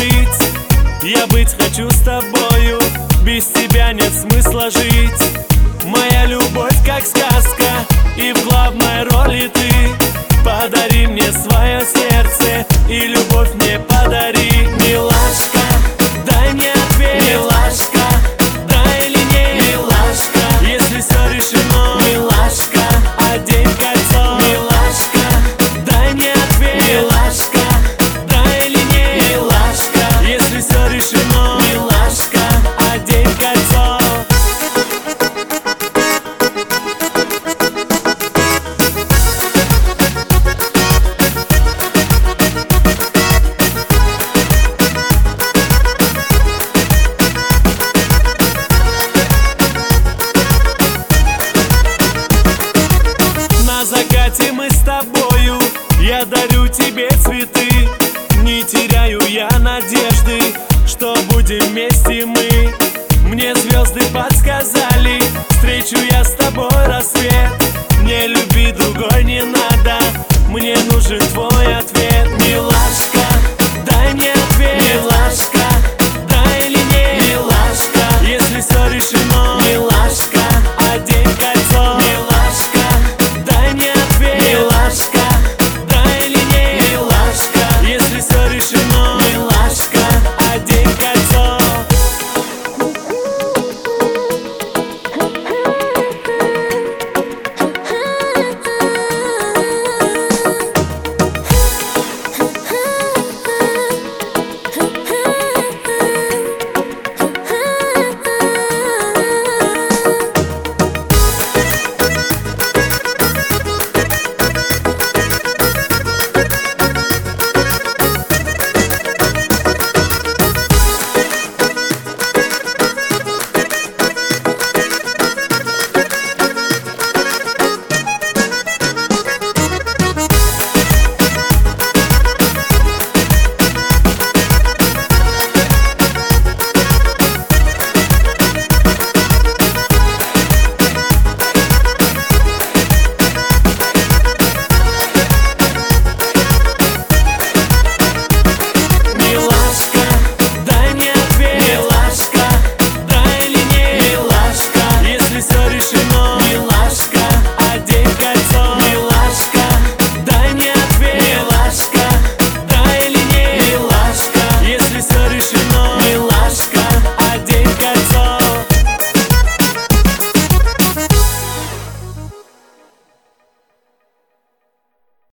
жить. Я быть хочу с тобою, без тебя нет смысла жить. Моя любовь как сказка, и в главной роли ты. Подари мне свое сердце, и любовь мне подари. Милашка, дай мне ответ. Милашка, да или нет. Милашка, если все решено. Милашка, одень кольцо. Милашка, дай мне ответ. Милашка, да или нет. Милашка, если все решено. Милашка, одень кольцо. На закате мы с тобою, я дарю тебе цветы. Не теряю я надежды, что будем вместе мы. Мне звезды подсказали, встречу я с тобой рассвет. Мне любви другой не надо, мне нужен твой ответ. Милашка,